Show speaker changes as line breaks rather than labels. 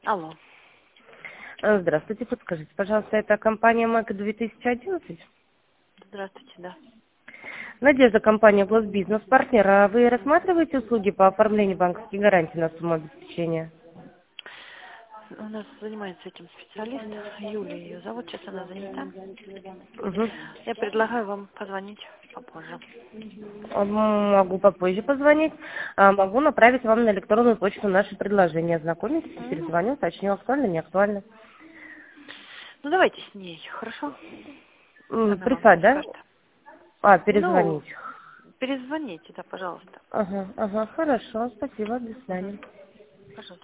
Алло.
Здравствуйте, подскажите, пожалуйста, это компания МЭК 2011?
Здравствуйте, да.
Надежда, компания Госбизнес, партнер. А вы рассматриваете услуги по оформлению банковских гарантий на сумму обеспечения?
У нас занимается этим специалист. Юлия ее зовут, сейчас она занята.
Угу.
Я предлагаю вам позвонить попозже.
Могу попозже позвонить, могу направить вам на электронную почту наше предложение. Ознакомитесь,
Мгм.
перезвоню, уточню, актуально, не актуально.
Ну, давайте с ней, хорошо? Она вам
Прислать,
все
да?
скажет. Ну,
Перезвонить.
перезвоните, да, пожалуйста.
Ага, хорошо, спасибо, до
Мгм.
свидания.
Пожалуйста.